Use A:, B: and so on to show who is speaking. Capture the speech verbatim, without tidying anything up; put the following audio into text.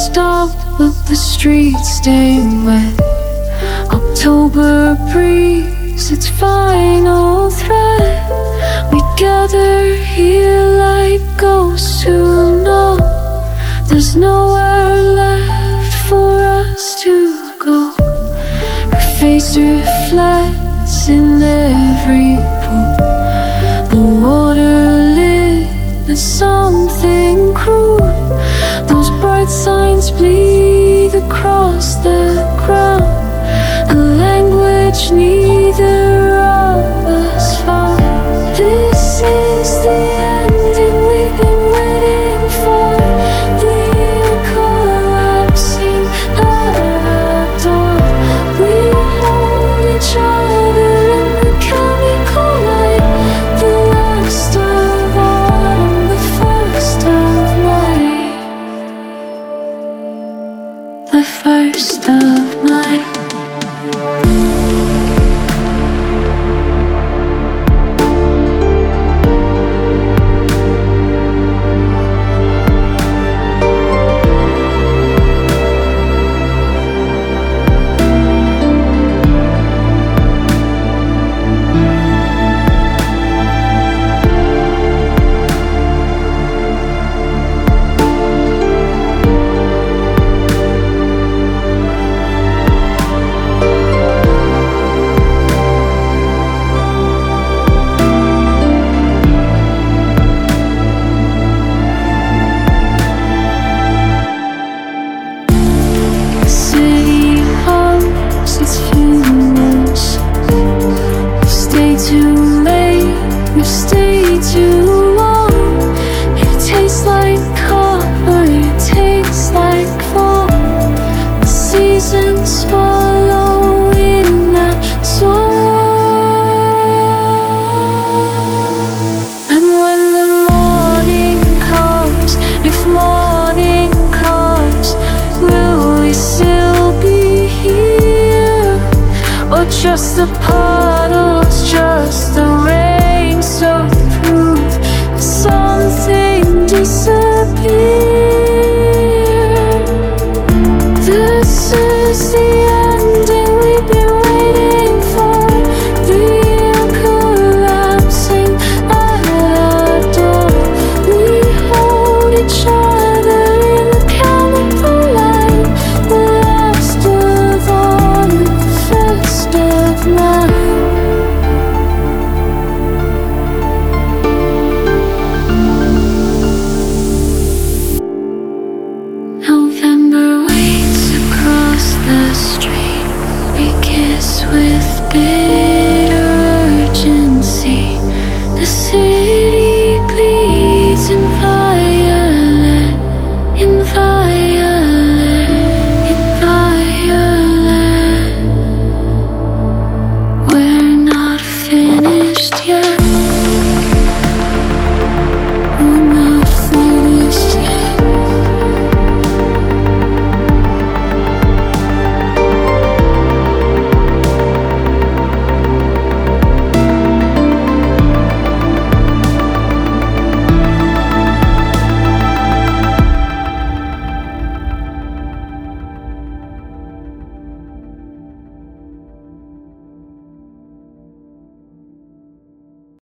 A: stop, but the streets stay wet. October breeze, its final threat. We gather here like ghosts who know there's nowhere left for us to go. Her face reflects in every pool. The water lit as something cruel. Those bright signs bleed across the ground. A language neither